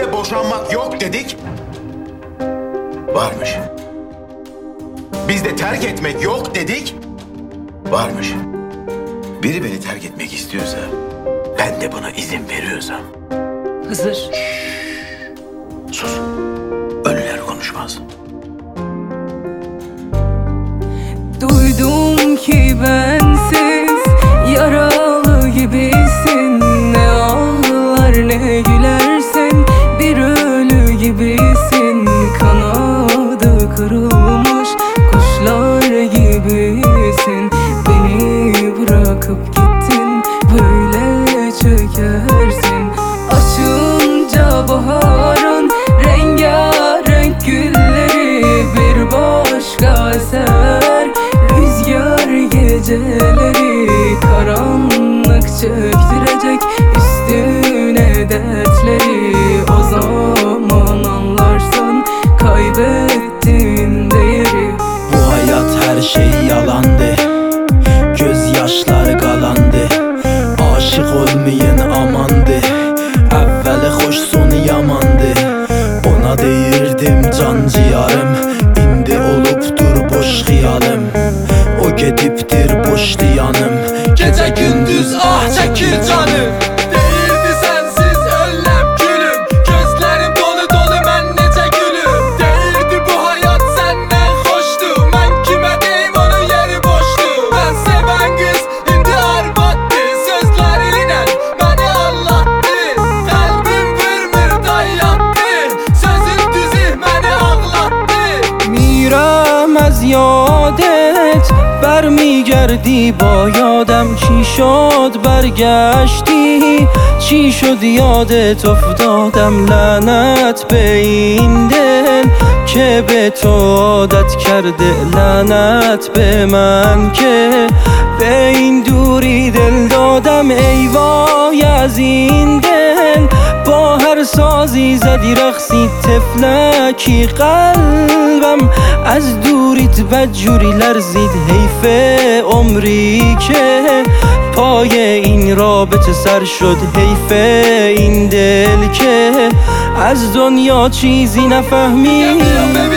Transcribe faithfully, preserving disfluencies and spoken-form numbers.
Bizde boşanmak yok dedik. Varmış. Bizde terk etmek yok dedik. Varmış. Biri beni terk etmek istiyorsa, ben de buna izin veriyorsam. Hızır. Sus. Ölüler konuşmaz. Duydum ki bensiz yaralı gibisin. Ne ağlar ne gülersin, bir ölü gibisin. Kanadı kırılmış kuşlar gibisin. Beni bırakıp gittin, böyle çökersin. Açınca baharın rengarenk gülleri bir başka eser. Rüzgar geceleri karanlık çöktürecek üstüne dertleri. O zaman anlarsın kaybettiğin değeri. Bu hayat her şey yalandı, gözyaşlar qalandı. Aşık olmayan amandı, əvvəli xoş sonu yamandı. Ona deyirdim can ciyarım, indi olubdur boş xiyalım. O gedibdir boş diyanım, gece gündüz ah çəkir canım. Deyirdi sensiz öləm gülüm, gözlerim dolu dolu mən necə gülüm. Deyirdi bu hayat səndən xoşdu, mən kimə deyim onun yeri boşdu. Mən sevən qız indi arvadı, sözlərinlə məni anlattı. Qəlbim vırmır dayattı, sözün düzü məni ağlattı. میرم از یادت برمیگردی با یادم. چی شد برگشتی، چی شد یادت افتادم. لعنت به این دل که به تو عادت کرده، لعنت به من که به این دوری دل دادم. ای وای از این دل، با هر سازی زدی رقصی تفلکی. قلبم از دوریت بدجوری لرزید. حیف عمری که پای این رابطه سر شد. حیف این دل که از دنیا چیزی نفهمید.